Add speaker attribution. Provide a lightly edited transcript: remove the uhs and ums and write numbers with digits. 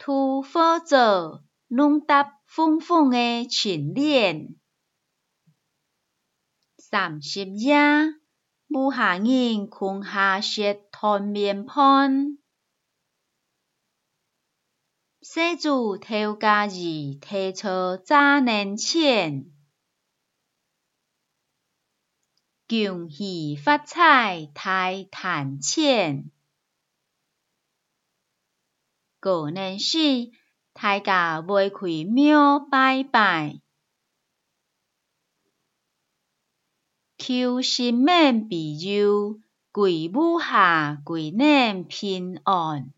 Speaker 1: 土火灶，弄搭风风的青莲。30夜，母下人困下食团面盘。世主头家日，提出早年钱。恭喜发财，大赚钱。过年时，大家买开庙拜拜，求神明庇佑，贵母下贵年平安。